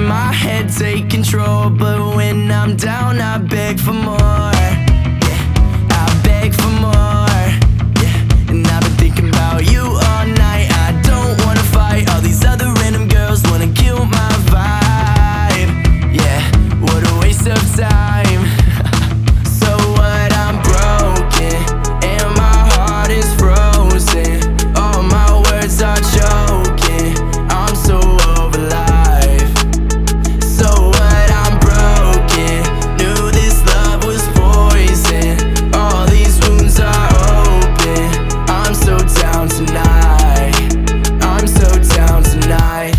my head take control, but when I'm down I beg for more. Yeah, I beg for more. Yeah, and I've been thinking about you all night. I don't wanna fight, all these other random girls wanna kill my vibe. Yeah, what a waste of time. So what, I'm broken and my heart is frozen. All my words are choking, I'm so over life. So what, I'm broken, knew this love was poison. All these wounds are open, I'm so down tonight. I'm so down tonight.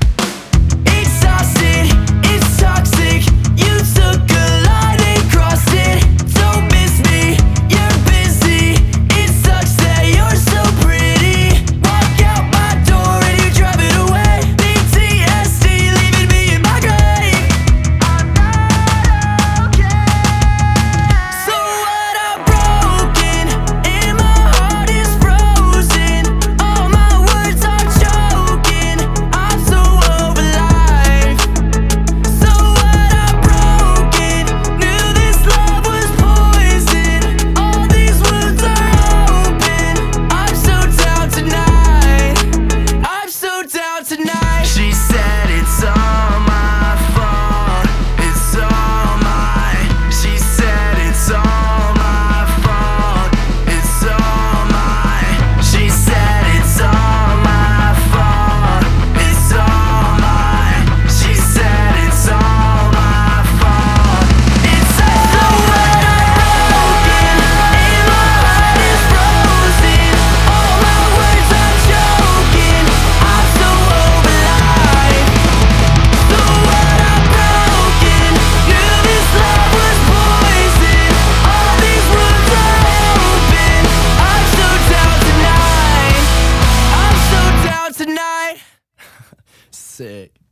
Exhausted, it's toxic. You took a line and crossed it. Don't miss me, you're busy. It sucks that you're so pretty. Walk out my door and you drive it away. PTSD leaving me in my grave. I'm not okay. So what, I'm broken and my heart is frozen. All my words are choking, I'm so over life. So what, I'm broken, knew this love was poison. All these wounds are open, I'm so down tonight. I'm so down tonight. She said it's all my fault, it's all mine. She said it's all my fault, it's all mine. She said it's all my fault, it's all mine. She said it's all my fault, it's all mine. So what, I'm broken and my heart is frozen. All my words are choking, I'm so over life. So what, I'm broken, knew this love was poison. All these wounds are open, I'm so down tonight. I'm so down tonight. Sick.